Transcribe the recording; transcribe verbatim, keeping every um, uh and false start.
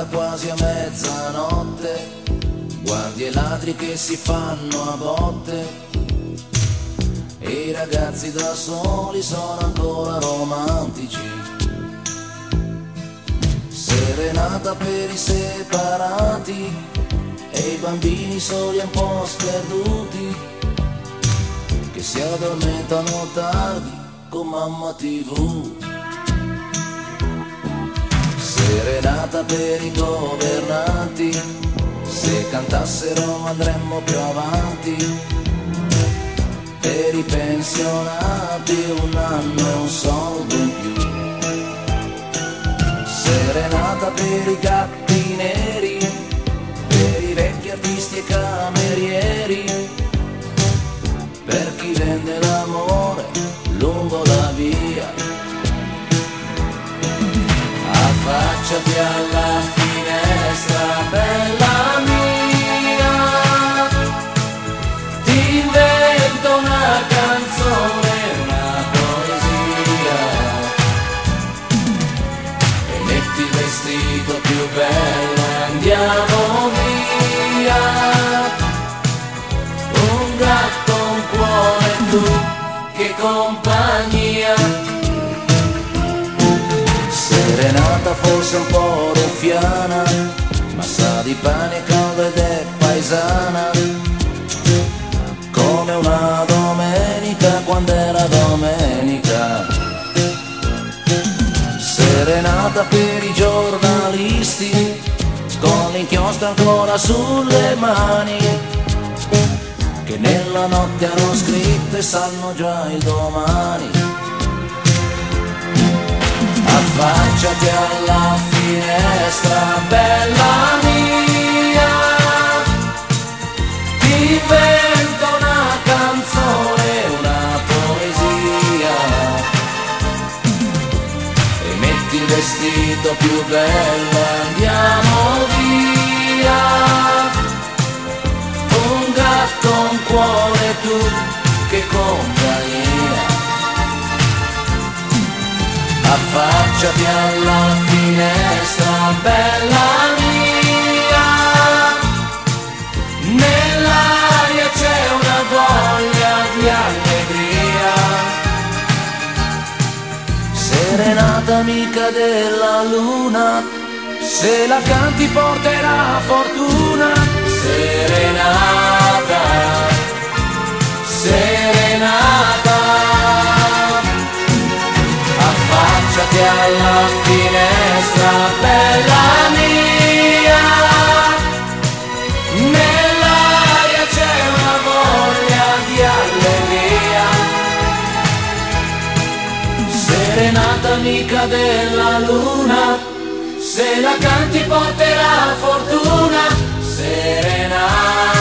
serenata quasi a mezzanotte, guardie e ladri che si fanno a botte, e i ragazzi da soli sono ancora romantici. Serenata per i separati e i bambini soli e un po' sperduti, che si addormentano tardi con mamma tivù. Serenata per i governanti, se cantassero andremmo più avanti. Per i pensionati un anno e un soldo in più. Serenata per i gatti neri, per i vecchi artisti e camerieri, per chi vende l'amore lungo la via. Affacciati alla finestra, bella mia, ti invento una canzone, una poesia, e metti il vestito più bello e andiamo via. Un gatto, un cuore, tu, che compagnia. Serenata forse un po' ruffiana, ma sa di pane caldo ed è paesana, come una domenica quando era domenica. Serenata per i giornalisti, con l'inchiostro ancora sulle mani, che nella notte hanno scritto e sanno già il domani. Affacciati alla finestra, bella mia, ti invento una canzone, una poesia, e metti il vestito più bello, andiamo via. Un gatto, un cuore, tu, che compagnia. Affacciati alla finestra, bella mia, nell'aria c'è una voglia di allegria. Serenata amica della luna, se la canti porterà fortuna. Serenata, serenata, affacciati alla finestra, bella mia, nell'aria c'è una voglia di allegria. Serenata amica della luna, se la canti porterà fortuna. Serenata.